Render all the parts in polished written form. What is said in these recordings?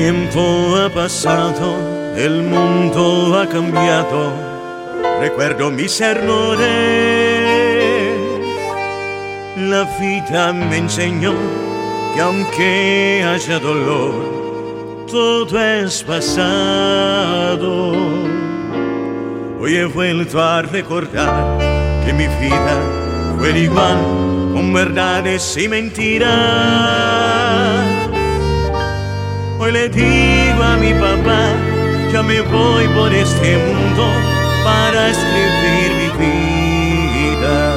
tiempo ha pasado, el mundo ha cambiado. Recuerdo mis errores. La vida me enseñó que aunque haya dolor, todo es pasado. Hoy he vuelto a recordar que mi vida fue igual, con verdades y mentiras. Hoy le digo a mi papá, ya me voy por este mundo para escribir mi vida.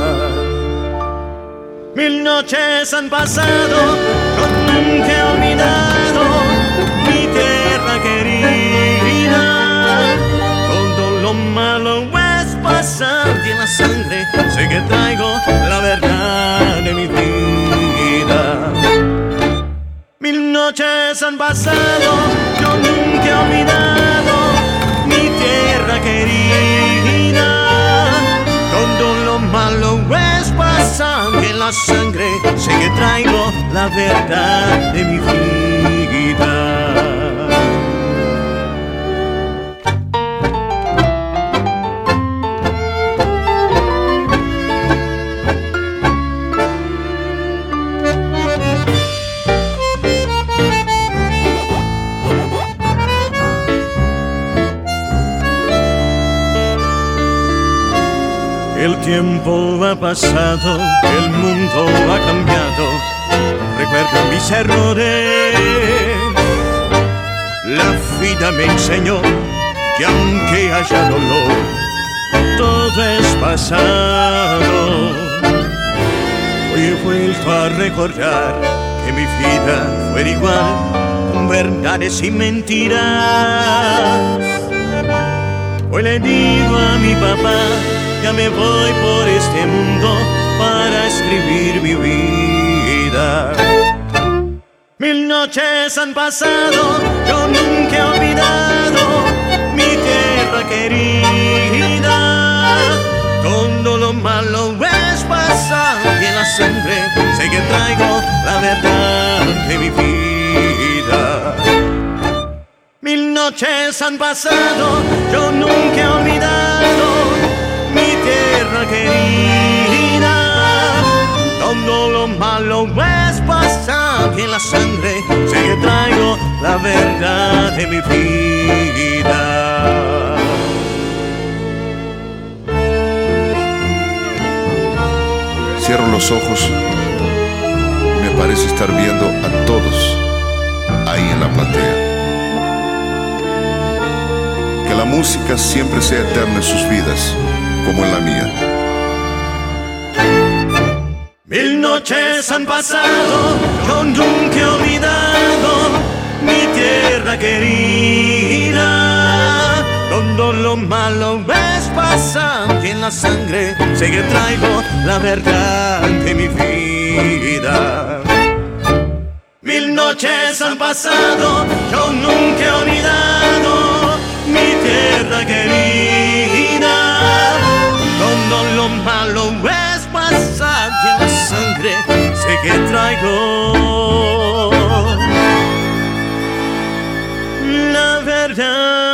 1000 noches han pasado, yo nunca he olvidado mi tierra querida. Todo lo malo es pasar y en la sangre sé que traigo la verdad de mi vida. 1000 noches han pasado, yo nunca he olvidado mi tierra querida. Todo lo malo es pasar y en la sangre sé que traigo la verdad de mi vida. El tiempo ha pasado, el mundo ha cambiado. Recuerdo mis errores. La vida me enseñó que aunque haya dolor, todo es pasado. Hoy he vuelto a recordar que mi vida fue igual, con verdades y mentiras. Hoy le digo a mi papá, ya me voy por este mundo para escribir mi vida. 1000 noches han pasado, yo nunca he olvidado mi tierra querida. Todo lo malo es pasar y en la sangre sé que traigo la verdad de mi vida. 1000 noches han pasado, yo nunca he olvidado mi tierra querida. Todo lo malo es pasar y en la sangre sé que traigo la verdad de mi vida. Cierro los ojos, me parece estar viendo a todos ahí en la platea. Que la música siempre sea eterna en sus vidas, como en la mía. 1000 noches han pasado, yo nunca he olvidado mi tierra querida. Todo lo malo es pasar y en la sangre sé que traigo la verdad de mi vida. 1000 noches han pasado, yo nunca he olvidado mi tierra querida. Todo lo malo es pasar y en la sangre sé que traigo la verdad.